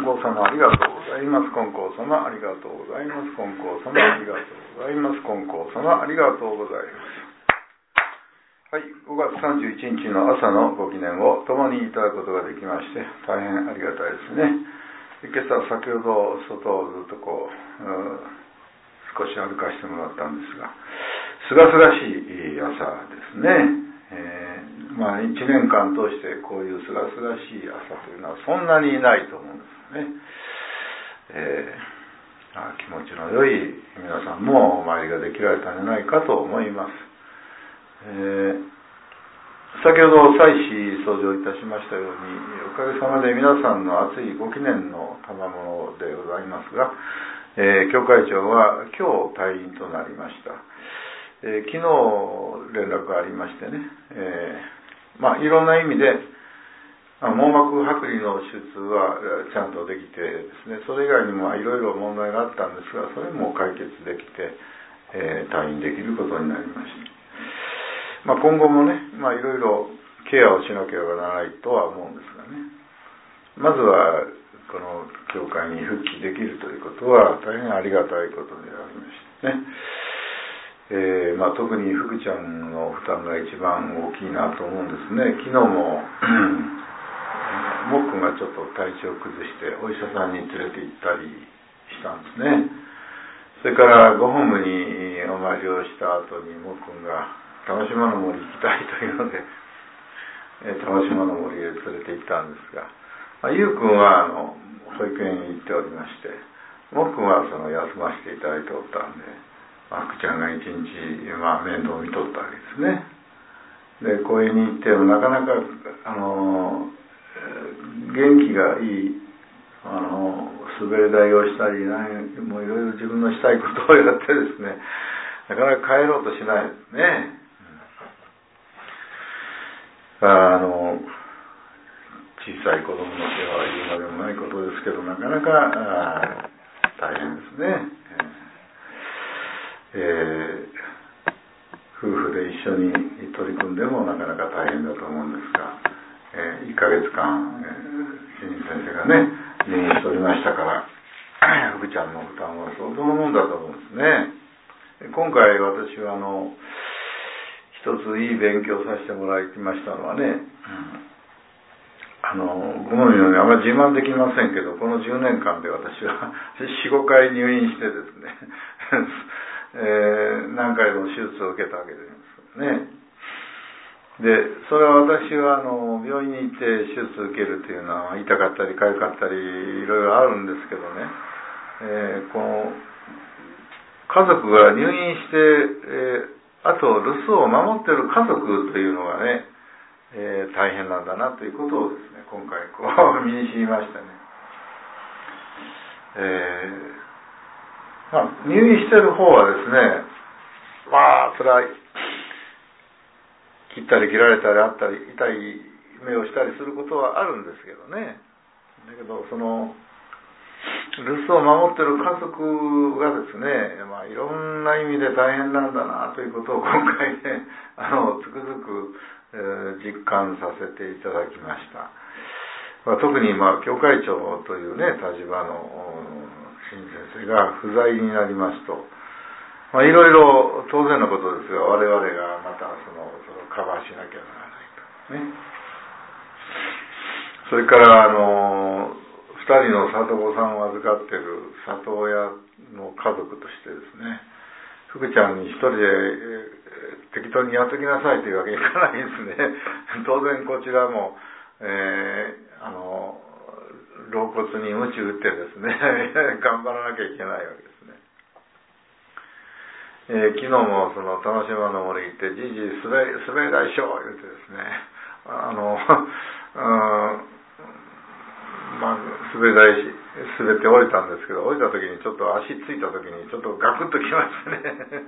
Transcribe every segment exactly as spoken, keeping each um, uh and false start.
光様ありがとうございます。金光様ありがとうございます。金光様ありがとうございます。金光様ありがとうございます。はい、ごがつさんじゅういちにちの朝のご記念を共にいただくことができまして大変ありがたいですね。今朝先ほど外をずっとこう、う少し歩かせてもらったんですが、すがすがしい朝ですね。えー、まあいちねんかん通してこういうすがすがしい朝というのはそんなにないと思うんですね。えー、気持ちの良い皆さんもお参りができられたんじゃないかと思います。えー、先ほど祭祀登場いたしましたように、おかげさまで皆さんの熱いご記念の賜物でございますが、えー、教会長は今日退院となりました。えー、昨日連絡がありましてね、えー、まあいろんな意味で網膜剥離の手術はちゃんとできてですね、それ以外にもいろいろ問題があったんですが、それも解決できて、えー、退院できることになりました。まあ、今後もね、まあいろいろケアをしなければならないとは思うんですがね、まずはこの教会に復帰できるということは大変ありがたいことでありましてね。えーまあ、特に福ちゃんの負担が一番大きいなと思うんですね。昨日ももっくんがちょっと体調を崩してお医者さんに連れて行ったりしたんですね。それからご本部にお参りをした後にもっくんが玉島の森行きたいというので、えー、玉島の森へ連れて行ったんですが、まあ、ゆうくんはあの保育園に行っておりまして、もっくんはその休ませていただいておったんで、福ちゃんが一日、まあ、面倒を見とったわけですね。で、公園に行ってもなかなかあの元気がいいあの滑り台をしたり、もういろいろ自分のしたいことをやってですね、なかなか帰ろうとしないですね。あの小さい子供の世話は言うまでもないことですけど、なかなか大変ですね。えー、夫婦で一緒に取り組んでもなかなか大変だと思うんですが、えー、いっかげつかん、えー、主任先生がね入院しておりましたから福ちゃんの負担は相当のもんだと思うんですね。今回私はあの一ついい勉強させてもらいましたのはね、うん、あのご存知のようにあまり自慢できませんけど、このじゅうねんかんで私は よん,ご 回入院してですねえー、何回も手術を受けたわけですね。で、それは私はあの病院に行って手術を受けるというのは痛かったり痒かったりいろいろあるんですけどね、えー、この家族が入院して、えー、あと留守を守っている家族というのがね、えー、大変なんだなということをですね、今回こう身に知りましたね。えーまあ、入院している方はですね、まあそれは切ったり切られたりあったり痛い目をしたりすることはあるんですけどね。だけどその留守を守っている家族がですね、まあ、いろんな意味で大変なんだなということを今回ね、あのつくづく、えー、実感させていただきました。まあ、特にまあ教会長というね立場の新先生が不在になりますと、まあ、いろいろ当然のことですが、我々がまたその、そのカバーしなきゃならないとね。それからあのふたりの里子さんを預かっている里親の家族としてですね、福ちゃんに一人で、えー、適当にやっときなさいというわけにいかないですね。当然こちらも、えー、あの老骨に鞭打ってですね頑張らなきゃいけないわけですね。えー、昨日もその玉島の森行ってじいじ滑り滑り台しょう言うてですね、あのまあ、滑り台滑って降りたんですけど、降りた時にちょっと足ついた時にちょっとガクッときましてね、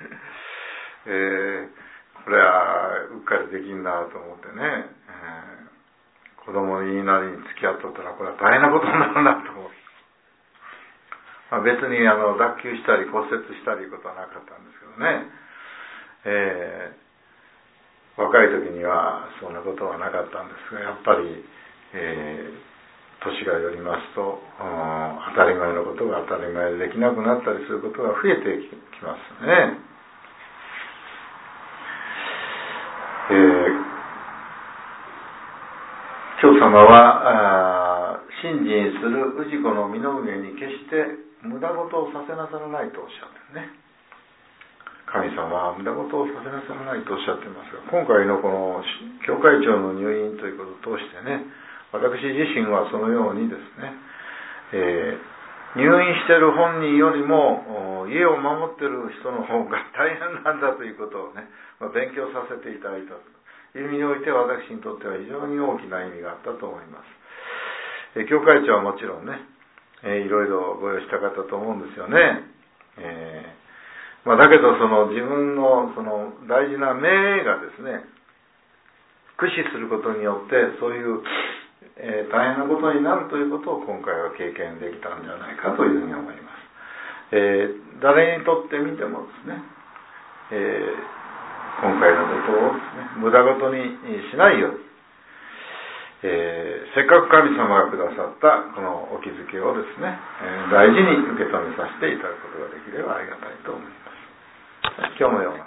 えー、これはうっかりできんなと思ってね、えー、子供になりに付き合っとったらこれは大変なことになるなと思って、まあ、別にあの脱臼したり骨折したりいうことはなかったんですけどね、えー、若い時にはそんなことはなかったんですが、やっぱり、えー年がよりますと、当たり前のことが当たり前でできなくなったりすることが増えてきますね。えー、教様は信心する氏子の身の上に決して無駄事をさせなさらないとおっしゃってるね。神様は無駄事をさせなさらないとおっしゃっていますが、今回のこの教会長の入院ということを通してね、私自身はそのようにですね、えー、入院している本人よりも家を守っている人の方が大変なんだということをね、まあ、勉強させていただいたという意味において、私にとっては非常に大きな意味があったと思います。えー、教会長はもちろんね、えー、いろいろご用意したかったと思うんですよね。えーまあ、だけどその自分のその大事な命がですね、駆使することによってそういう、えー、大変なことになるということを今回は経験できたんじゃないかというふうに思います。えー、誰にとってみてもですね、えー、今回のことをですね、無駄事にしないように、えー、せっかく神様がくださったこのお気づきをですね、えー、大事に受け止めさせていただくことができればありがたいと思います。今日のような